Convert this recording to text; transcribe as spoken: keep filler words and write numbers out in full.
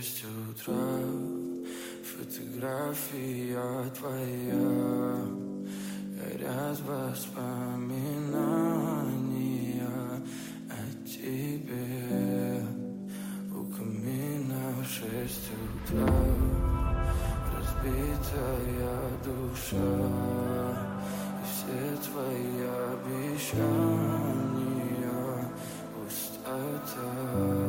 шесть утра. Фотография твоя, горят воспоминания о тебе. У камина в шесть утра, разбитая душа, и все твои обещания пустота.